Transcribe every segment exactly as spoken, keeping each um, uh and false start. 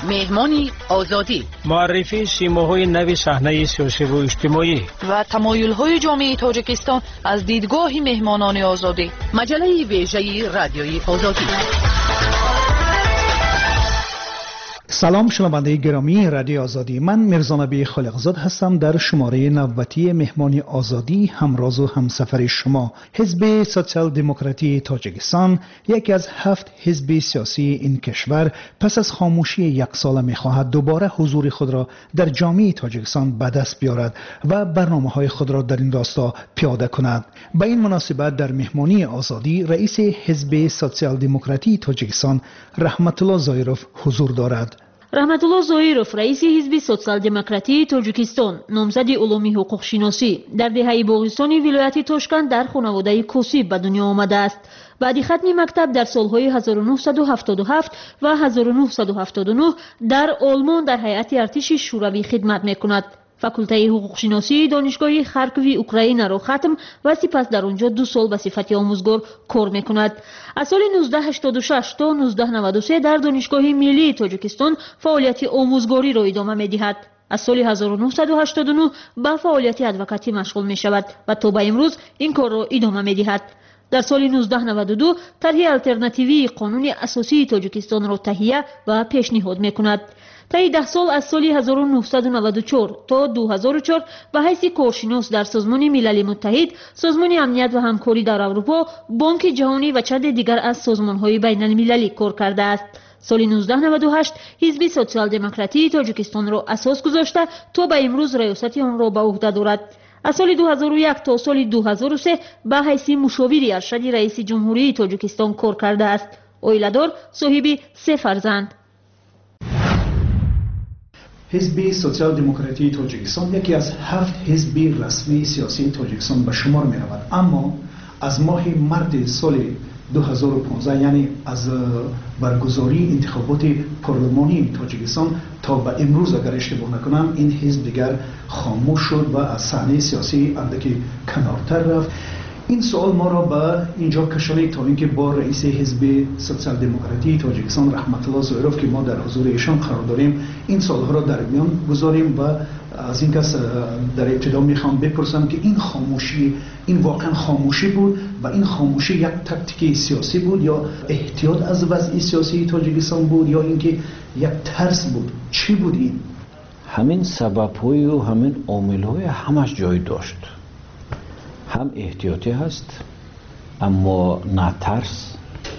مهمانی آزادی، معرفی سیماهای نوی صحنه سیاسی و اجتماعی و تمایل‌های جامعه تاجیکستان از دیدگاه مهمانان آزادی. مجله ویژه رادیوی آزادی. سلام شنونده گرامی رادیو آزادی، من میرزا نبی خالقزاد هستم. در شماره نوبتی مهمانی آزادی همراز و همسفر شما. حزب سوسیال دموکراتی تاجیکستان یکی از هفت حزب سیاسی این کشور پس از خاموشی یک ساله میخواهد دوباره حضور خود را در جامعه تاجیکستان به دست بیارد و برنامه‌های خود را در این راستا پیاده کند. به این مناسبت در مهمانی آزادی رئیس حزب سوسیال دموکراتی تاجیکستان رحمت الله زایروف حضور دارد. رحمت الله زایروف رئیس حزب سوسیال دموکراتی تاجیکستان، نامزد علوم حقوق شناسی، در دهه باغستانی ولایت تاشکند در خانواده کوسی به دنیا آمده است. بعد ختم مکتب در سالهای هزار و نهصد و هفتاد و هفت و هزار و نهصد و هفتاد و نه در آلمان در هیئت ارتش شوروی خدمت میکند. فاکولته حقوق شناسی دانشگاه خارکوی اوکراین را ختم و سپس در آنجا دو سال به صفت آموزگار کار میکند. از سال نوزده هشتاد و شش تا نوزده نود و سه در دانشگاه ملی تاجیکستان فعالیت آموزگاری را ادامه میدهد. از سال هزار و نهصد و هشتاد و نه به فعالیت ادوکاتی مشغول می شود و تا به امروز این کار را ادامه میدهد. در سال نوزده نود و دو طرح الترناتیوی قانون اساسی تاجیکستان را تهیه و پیشنهاد میکند. طی ده سال از سال هزار و نهصد و نود و چهار تا دو هزار و چهار به حیث کارشناس در سازمان ملل متحد، سازمان امنیت و همکاری در اروپا، بانک جهانی و چند دیگر از سازمان‌های بین‌المللی کار کرده است. سال نوزده نود و هشت حزب سوسیال دموکراتی تاجیکستان را اساس گذاشته تا به امروز ریاست آن را به عهده دارد. از سال دو هزار و یک تا سال دو هزار و سه به حیث مشاور ارشد رئیس جمهوری تاجیکستان کار کرده است. عائله‌دار، صاحب سه فرزند. حزب سوسیال دموکراتی تاجیکستان یکی از هفت حزب رسمی سیاسی تاجیکستان به شمار می رود، اما از ماه مارس سال دو هزار و پانزده، یعنی از برگزاری انتخابات پارلمانی تاجیکستان تا به امروز اگر اشتباه نکنم این حزب دیگر خاموش شد و از صحنه سیاسی اندکی کنارتر رفت. این سوال ما را به اینجا کشانید تا اینکه با رئیس حزب سوسیال دموکراتی تاجیکستان رحمت الله زایروف که ما در حضور ایشان قرار داریم این سالها را در میان گذاریم و از این کس در ابتدا میخوام بپرسم که این خاموشی این واقعا خاموشی بود و این خاموشی یک تاکتیک سیاسی بود یا احتیاط از وضع سیاسی تاجیکستان بود یا اینکه یک ترس بود؟ چی بود این؟ همین سبب‌های و همین عامل‌های همش جای داشت. هم احتیاطی هست اما نه ترس،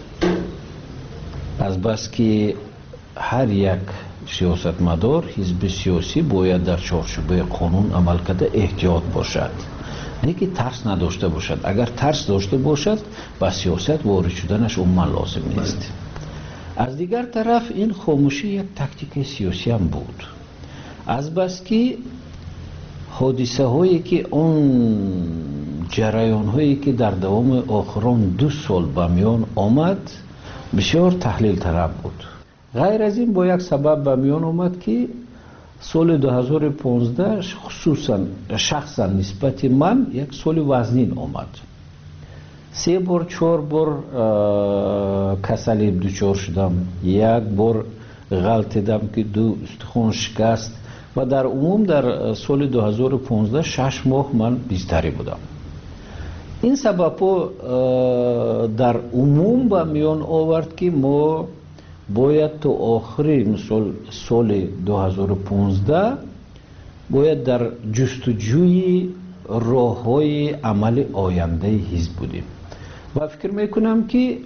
از بس که هر یک سیاستمدار حزب سیاسی باید در چارچوب قانون عمل کرده احتیاط باشد، نه که ترس نداشته باشد. اگر ترس داشته باشد با سیاست وارد شدنش عموما لازم نیست. از دیگر طرف این خاموشی یک تاکتیک سیاسی هم بود، از بس که حادثه هایی که اون جریان هایی که در دوام آخران دو سال به میان آمد بسیار تحلیل طلب بود. غیر از این با یک سبب به میان آمد که سال دو هزار و پانزده خصوصا شخصا نسبت من یک سال وزنین آمد. سه بار چهار بار کسلی دوچار شدم، یک بار غلطیدم که دو استخوان شکست و در عموم در سال دو هزار و پانزده شش ماه من بیزتری بودم. این سبب در عموم به میان آورد که ما باید تا آخری مثل سال دو هزار و پانزده باید در جستجوی راه های عمل آینده حزب بودیم و فکر میکنم که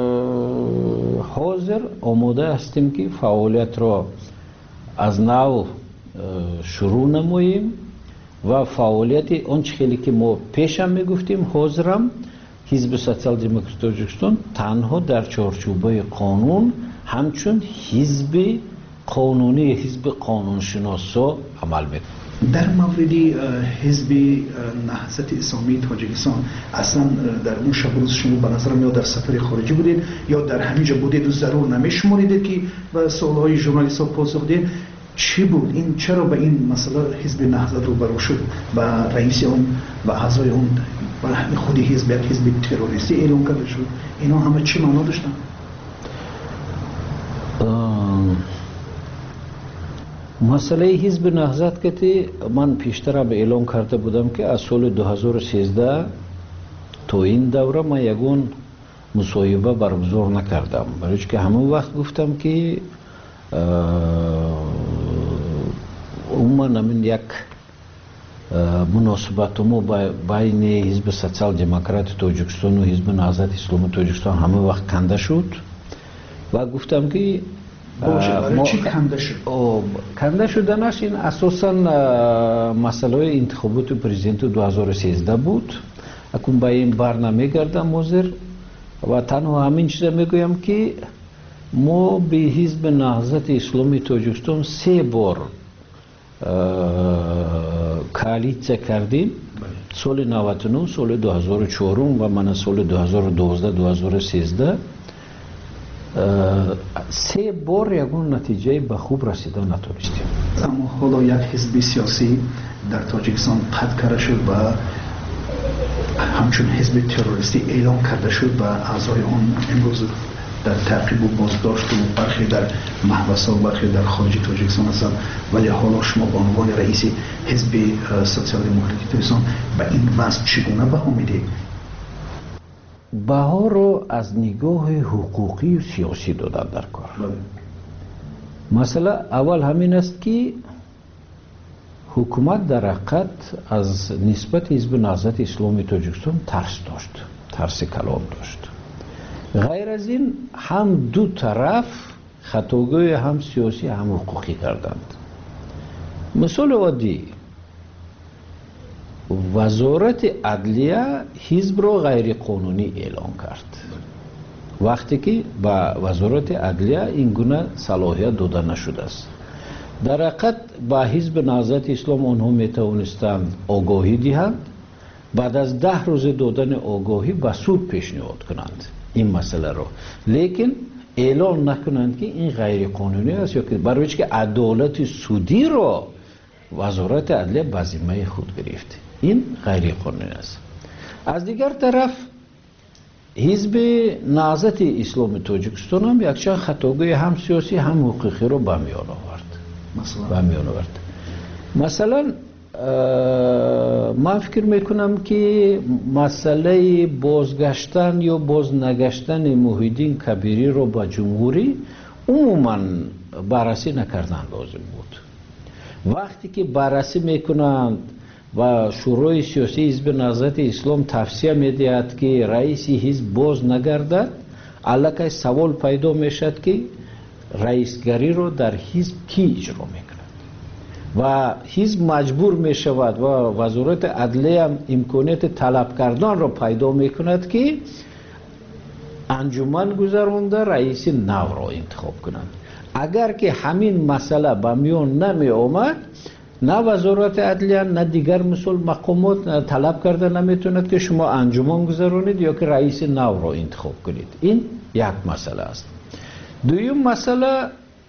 حاضر آماده هستیم که فعالیت را از نو شروع نماییم و فعالیت آنچه خیلی که ما پیشم میگفتیم حاضرم حزب سوسیال دموکراتی تاجیکستان تنها در چارچوبه قانون همچون حزب قانونی حزب قانونشناسا عمل میکنه. در مورد حزب نهضت اسلامی تاجیکستان اصلا در اون شب روز شما به نظر میاد در سفر خارجی بودید یا در همینجا بودید و ضرور نمیشماریدید که به سوالهای ژورنالیست ها پاسخ دید؟ چی بود این؟ چرا به این مسئله حزب نهضت روبرو شد و رئیس اون و اعضای اون و خود حزب یک حزب تروریستی اعلام کرده شد؟ اینا همه چی معنا داشتن؟ مسئله حزب نهضت که من پیشتر هم اعلام کرده بودم که از سال دو هزار و سیزده تا این دوره من یگون مصاحبه برگزار نکردم، برای که همون وقت گفتم که عموما همین یک مناسبت ما بین حزب سوسیال دموکرات تاجیکستان و حزب نهضت اسلامی تاجیکستان همون وقت کنده شد و گفتم که ما چی کنده شد؟ کنده شدنش این اساسا مسئله انتخابات پرزیدنت دو هزار و سیزده بود. اکنون با این بر نمیگردم موزر و تنها همین چیز میگویم که ما به حزب نهضت اسلامی تاجیکستان سه بار کالیسیا کردیم، سال نود و نه، سال دو هزار و چهار و من سال دو هزار و دوازده دو هزار و سیزده سه بار یکون نتیجه به خوب رسیدن نتونستیم. اما حالا یک حزب سیاسی در تاجیکستان قطع کرده شد و همچون حزب تروریستی اعلام کرده شد و اعضای آن امروز در تعقیب و بازداشت و برخی در محبس و برخی در خارج تاجیکستان هستند، ولی حالا شما به عنوان رئیس حزب سوسیال دموکراتیک تاجیکستان به این وضع چگونه بها میدید؟ بها رو از نگاه حقوقی و سیاسی دادن در کار. مثلا اول همین است که حکومت در حقیقت از نسبت حزب نهضت اسلامی تاجیکستان ترس داشت، ترس کلام داشت. غیر از این هم دو طرف خطاگاه هم سیاسی هم حقوقی کردند. مثال عادی، وزارت عدلیه حزب را غیر قانونی اعلام کرد، وقتی که با وزارت عدلیه این گونه صلاحیت داده نشده است. در حقیقت با حزب نهضت اسلام آنها می توانستند آگاهی دهند، بعد از ده روز دادن آگاهی به سود پیشنهاد کنند این مسئله را، لیکن اعلان نکنند که این غیر قانونی است، یا که برای که عدالت سودی را وزارت عدلیه به ذمه خود گرفت. این غیر قانونی است. از دیگر طرف حزب نهضت اسلامی تاجیکستان هم یکچند خطاگاه هم سیاسی هم حقوقی را به میان آورد. مثلا به میان آورد. مثلا من فکر میکنم که مسئله بازگشتن یا باز نگشتن محیدین کبیری رو با جمهوری عموما بررسی نکردن لازم بود. وقتی که بررسی میکنند و شورای سیاسی حزب نهضت اسلام توصیه میدهد که رئیس حزب باز نگردد، الکی سوال پیدا میشد که رئیسگری رو در حزب کی اجرا میکند و حزب مجبور می شود و وزارت عدلیه هم امکانیت طلب کردن را پیدا می کند که انجمن گذرانده رئیس نو را انتخاب کنند. اگر که همین مسئله به میان نمی آمد، نه وزارت عدلیه نه دیگر مسئول مقامات طلب کرده نمیتوند که شما انجمن گذرانید یا که رئیس نو را انتخاب کنید. این یک مسئله است. دویم مسئله،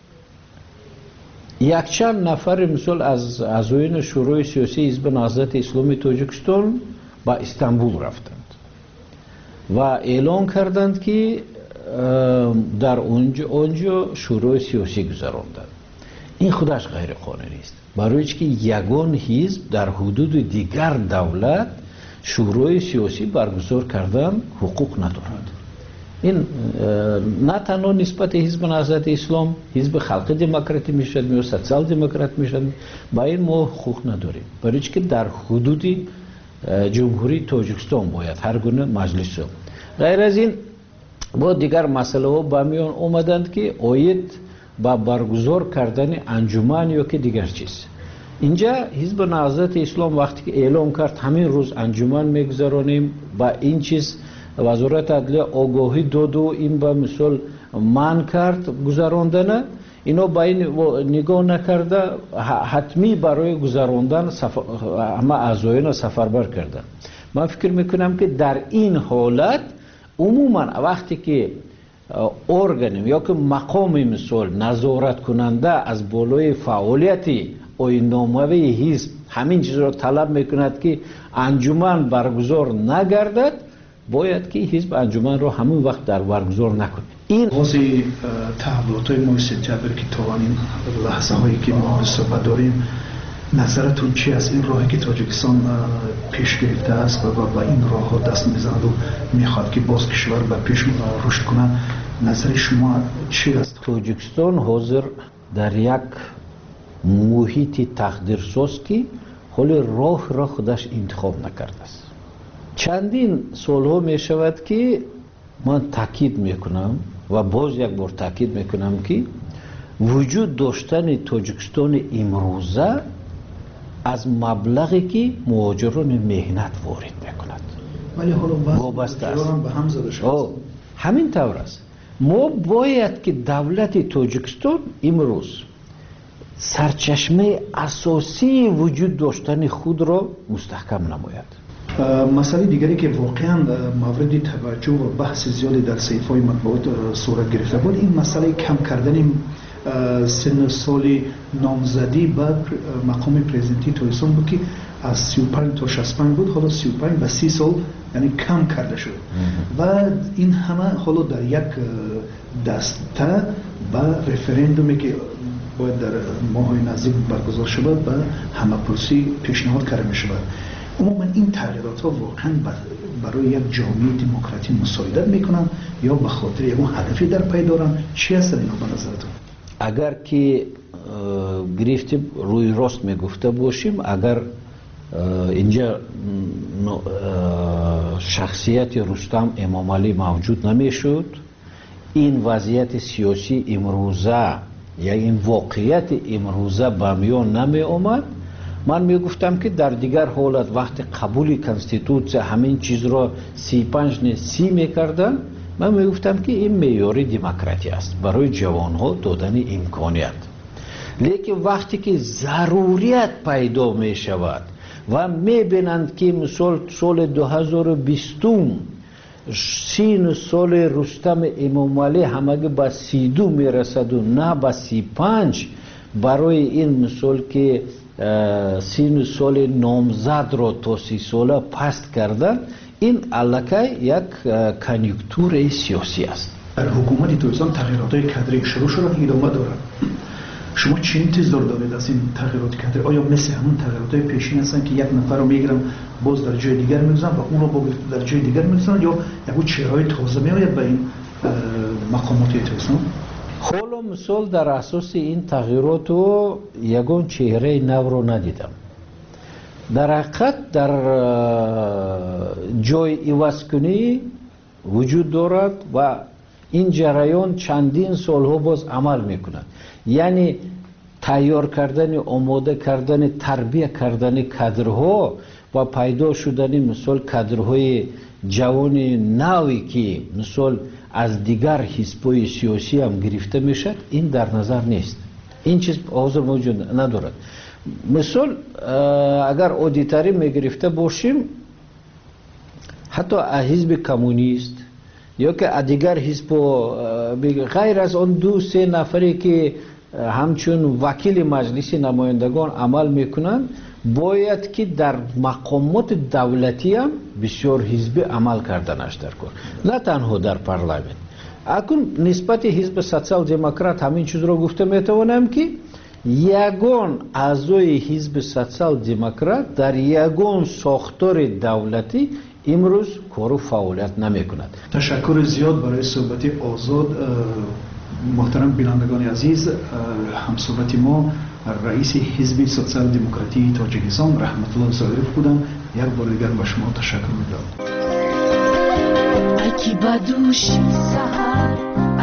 یک چند نفر مثل از اعضایان شورای سیاسی حزب نهضت اسلامی تاجیکستان با استانبول رفتند و اعلان کردند که در اونجا, اونجا شورای سیاسی گذراندند. این خودش غیر قانونی است، برای که یگان حزب در حدود دیگر دولت شورای سیاسی برگزار کردن حقوق ندارد. این نه تنها نسبت حزب نهضت اسلام حزب خلق دموکراتی میشد یا سوسیال دموکرات میشد، با این ما حقوق نداریم، برای که در حدود جمهوری تاجیکستان باید هر گونه مجلس. غیر از این با دیگر مسئله ها با میان اومدند که آید با برگزار کردن انجمن یا که دیگر چیز. اینجا حزب نهضت اسلام وقتی که اعلام کرد همین روز انجمن میگذرانیم، با این چیز وزارت عدلیه آگاهی داد و این به مثال من کرد گذراندن، اینا با این نگاه نکرده حتمی برای گذراندن همه اعضایان سفربر کردن. من فکر میکنم که در این حالت عموما وقتی که ارگان یا که مقام مثال نظارت کننده از بالای فعالیتی آیین‌نامه حزب همین چیز را طلب میکند که انجمن برگزار نگردد، باید که حزب انجمن را همون وقت در برگزار نکنه. این بازی تحولات های ماه سپتامبر که تا این لحظه هایی که ما به صحبت داریم، نظرتون چی از این راهی که تاجیکستان پیش گرفته است و با این راه ها دست میزند و میخواد که باز کشور به پیش رشد کنه، نظر شما چی است؟ تاجیکستان حاضر در یک محیط تقدیرساز که حالی راه را خودش انتخاب نکرده است. چندین سالها می شود که من تاکید میکنم و باز یک بار تاکید میکنم که وجود داشتن تاجیکستان امروزه از مبلغی که مهاجران مهنت وارد میکند ولی حالا وابسته است. به هم زده شده. همین طور است. ما باید که دولت تاجیکستان امروز سرچشمه اساسی وجود داشتن خود را مستحکم نماید. مسئله دیگری که واقعا مورد توجه و بحث زیادی در صحیفه‌های مطبوعات صورت گرفته بود، این مسئله کم کردن سن سال نامزدی به مقام پرزیدنتی تاجیکستان بود که از سی و پنج تا شصت و پنج بود، حالا سی و پنج و سی سال یعنی کم کرده شد و این همه حالا در یک دسته با رفرندومی که باید در ماهای نزدیک برگزار شود و همه پرسی پیشنهاد کرده می شود. عموما این تغییرات ها واقعا برای یک جامعه دموکراتی مساعدت میکنن یا به خاطر یک هدفی در پی دارن؟ چی هست اینا به نظرتون؟ اگر که گرفتیم روی راست میگفته باشیم، اگر اینجا شخصیت رستم امام علی موجود نمیشد، این وضعیت سیاسی امروزه یا این واقعیت امروزه به میان نمی آمد. من می گفتم که در دیگر حالت وقتی قبول کنستیتوسیون همین چیز را سی پنج نه سی می کردن، من می گفتم که این معیار دموکراسی است برای جوان ها دادن امکانیت. لیکن وقتی که ضروریت پیدا می شود و می بینند که مثال سال دو هزار و بیست سین سال رستم امام علی همگی به سی دو می رسد و نه به سی پنج، برای این مثال که سین سال نامزد را تا سی ساله پست کردن، این علاقه یک کنیونکتور سیاسی است. در حکومت تاجیکستان تغییرات کادری شروع شدن، ادامه دارند. شما چه انتظار دارید از این تغییرات کادری؟ آیا مثل همون تغییرات پیشین هستن که یک نفر رو میگیرن باز در جای دیگر میگذارن و اون رو باز در جای دیگر میگذارن، یا یک چهره‌های تازه میآید به این مقامات تاجیکستان؟ حالا مثال در اساس این تغییرات و یگان چهره نو رو ندیدم. در حقیقت در جای عوض کنی وجود دارد و این جریان چندین سالها باز عمل میکند. یعنی تیار کردن، آماده کردن، تربیت کردن کادرها و پیدا شدن مثال کادرهای جوان نوی که مثال از دیگر حزب‌های سیاسی هم گرفته میشد، این در نظر نیست. این چیز حاضر موجود ندارد. مثال اگر اودیتوری میگرفته باشیم، حتی حزب کمونیست یا که دیگر حزب غیر از آن دو سه نفری که همچون وکیل مجلس نمایندگان عمل میکنند، باید که در مقامات دولتی هم بسیار حزبی عمل کردنش در کار، نه تنها در پارلمان. اکنون نسبت حزب سوسیال دموکرات همین چیز را گفته میتوانم که یگان اعضای حزب سوسیال دموکرات در یگان ساختار دولتی امروز کار و فعالیت نمی کند. تشکر زیاد برای صحبت آزاد. محترم بینندگان عزیز، همصحبت ما رئیس حزب سوسیال دموکراتی تاجیکستان رحمت الله ظاهری بودم. یک بار دیگر به شما تشکر می‌کنم. اکی بدوش سحر